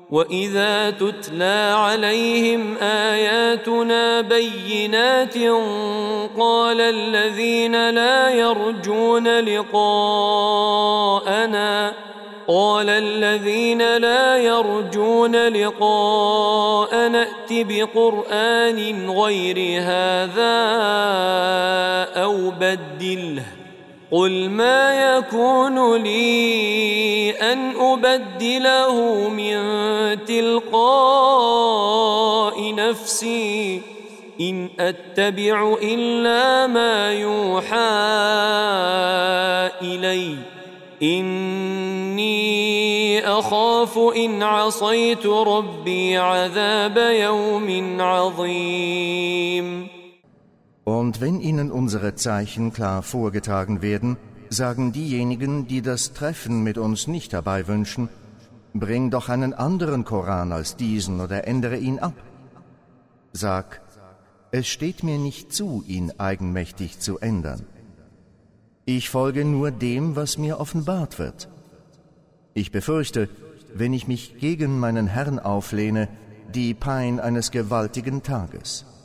وإذا تتلى عليهم آياتنا بينات قال الذين لا يرجون لقاءنا ائت بقرآن غير هذا أو بدله قل ما يكون لي أن أبدله من تلقاء نفسي إن أتبع إلا ما يوحى إلي إني أخاف إن عصيت ربي عذاب يوم عظيم. Und wenn ihnen unsere Zeichen klar vorgetragen werden, sagen diejenigen, die das Treffen mit uns nicht dabei wünschen, bring doch einen anderen Koran als diesen oder ändere ihn ab. Sag, es steht mir nicht zu, ihn eigenmächtig zu ändern. Ich folge nur dem, was mir offenbart wird. Ich befürchte, wenn ich mich gegen meinen Herrn auflehne, die Pein eines gewaltigen Tages.